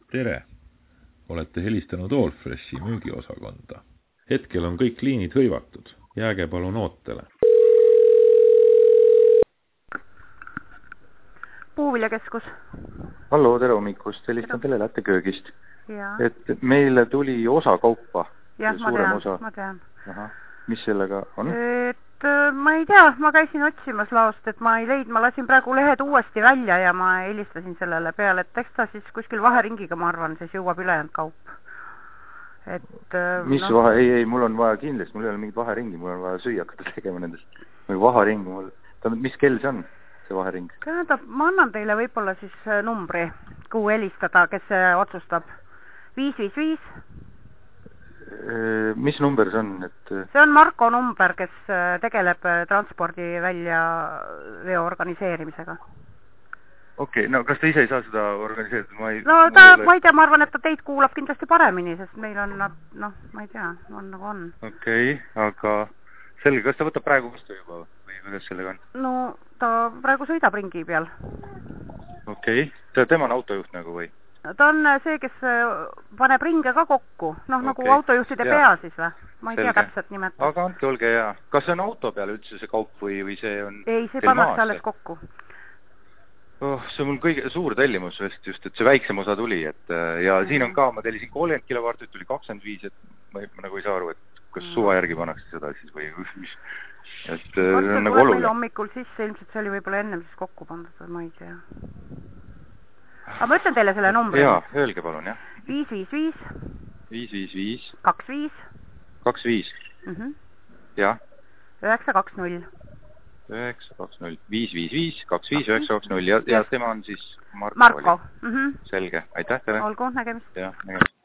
Tere! Olete helistanud Allfreshi müügiosakonda. Hetkel on kõik liinid hõivatud. Jääge palun ootele. Puuviljakeskus. Hallo, tere hommikust. Helistan teile lätteköögist. Ja. Et meile tuli osa kaupa. Jah, ma tean. Aha. Mis sellega on? Ma ei tea, ma käisin otsimas laost, et ma ei leidnud, ma lasin praegu lehed uuesti välja ja ma helistasin sellele peale, et eks ta siis kuskil vaheringiga, ma arvan, siis jõuab ülejäänud kaup. Mis vahe? Ei, mul on vaja kindlasti, mul ei ole mingit vaheringi, mul on vaja süüa hakata tegema nendest. Vahering, mis kell see on, see vahering? Tähendab, ma annan teile võib-olla siis numbri, kuhu helistada, kes otsustab. 555. Mis number see on? See on Marko number, kes tegeleb transpordi välja veo organiseerimisega. Okei, no kas te ise ei saa seda organiseerida? Ma ei tea, ma arvan, et ta teid kuulab kindlasti paremini, sest meil on, ma ei tea, on nagu on. Okei, aga selge, kas ta võtab praegu vastu juba või kuidas sellega on? No ta praegu sõidab ringi peal. Okei, tema on autojuht nagu või? Ta on see, kes paneb ringe ka kokku, nagu autojuhtide pea siis või? Ma ei tea täpselt nimetada. Aga andke, olge hea. Kas see on auto peal üldse see kaup või see on... Ei, see pannakse alles kokku. See on mul kõige suur tellimus just, et see väiksem osa tuli, ja siin on ka, ma tellisin 30 kilovartit, tuli 25, et ma nagu ei saa aru, et kas suva järgi pannakse seda siis või mis, et on nagu oluline. Meil hommikul sisse, ilmselt see oli võib-olla ennem siis kokku pandud, ma ei tea. Aga ma ütlen teile selle numbri. Jaa, öelge palun, jah. 555 555 25 25 jah 920 920 555 25 920 ja tema on siis Marko. Marko. Selge, aitäh teile. Olgu, nägemist. Jah, nägemist.